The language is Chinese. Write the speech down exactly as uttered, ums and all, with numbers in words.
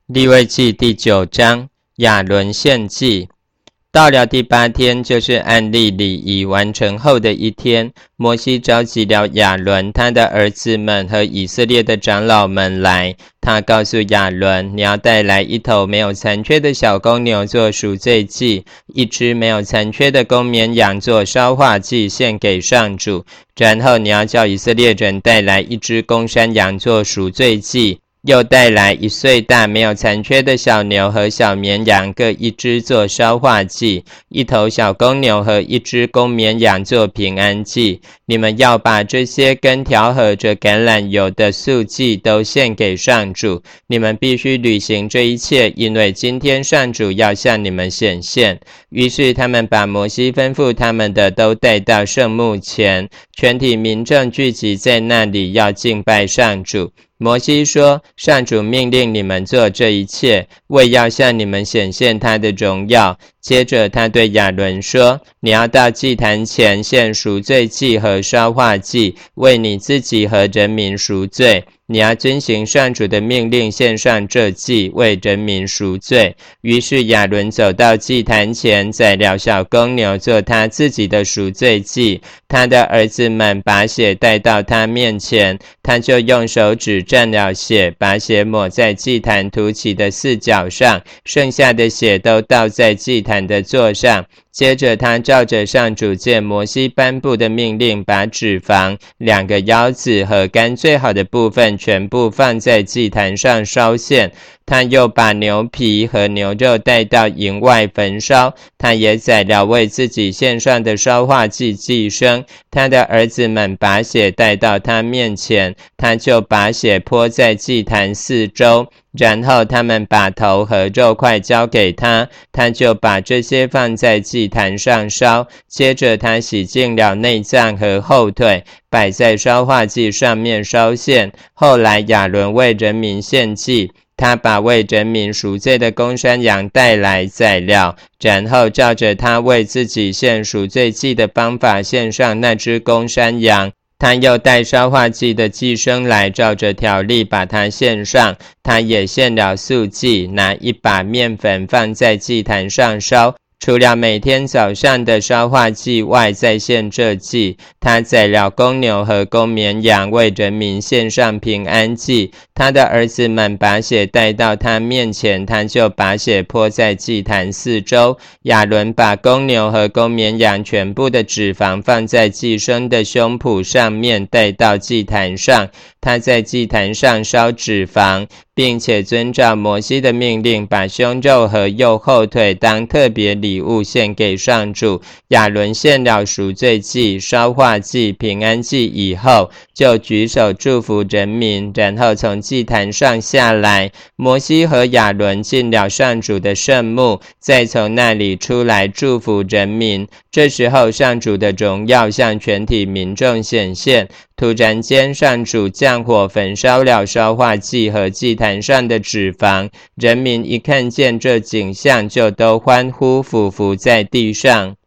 利未记第九章，亚伦献祭。到了第八天，就是按例礼仪完成后的一天，摩西召集了亚伦、他的儿子们和以色列的长老们来。他告诉亚伦，你要带来一头没有残缺的小公牛做赎罪祭，一只没有残缺的公绵羊做烧化祭献给上主。然后你要叫以色列人带来一只公山羊做赎罪祭，又带来一岁大没有残缺的小牛和小绵羊各一只做烧化祭，一头小公牛和一只公绵羊做平安祭。你们要把这些跟调和着橄榄油的素祭都献给上主。你们必须履行这一切，因为今天上主要向你们显现。于是他们把摩西吩咐他们的都带到圣幕前，全体民众聚集在那里要敬拜上主。摩西说，上主命令你们做这一切，为要向你们显现他的荣耀。接着他对亚伦说，你要到祭坛前献赎罪祭和烧化祭，为你自己和人民赎罪。你要遵行上主的命令，献上这祭，为人民赎罪。于是亚伦走到祭坛前，宰了小公牛做他自己的赎罪祭。他的儿子们把血带到他面前，他就用手指蘸了血，把血抹在祭坛凸起的四角上，剩下的血都倒在祭坛的座上。接着他照着上主借摩西颁布的命令，把脂肪、两个腰子和肝最好的部分全部放在祭坛上烧献。他又把牛皮和牛肉带到营外焚烧。他也宰了为自己献上的烧化祭祭牲。他的儿子们把血带到他面前，他就把血泼在祭坛四周。然后他们把头和肉块交给他，他就把这些放在祭坛上烧。接着他洗净了内脏和后腿，摆在烧化祭上面烧献。后来亚伦为人民献祭，他把为人民赎罪的公山羊带来宰了，然后照着他为自己献赎罪祭的方法献上那只公山羊。他又带烧化祭的祭牲来，照着条例把它献上。他也献了素祭，拿一把面粉放在祭坛上烧。除了每天早上的烧化祭外，再献这祭。他宰了公牛和公绵羊，为人民献上平安祭。他的儿子们把血带到他面前，他就把血泼在祭坛四周。亚伦把公牛和公绵羊全部的脂肪放在祭牲的胸脯上面，带到祭坛上。他在祭坛上烧脂肪，并且遵照摩西的命令，把胸肉和右后腿当特别礼物献给上主。亚伦献了赎罪祭、烧化祭、平安祭以后，就举手祝福人民，然后从祭坛上下来。摩西和亚伦进了上主的圣幕，再从那里出来祝福人民。这时候上主的荣耀向全体民众显现。突然间，上主降火焚烧了烧化祭和祭坛上的脂肪。人民一看见这景象，就都欢呼，俯伏在地上。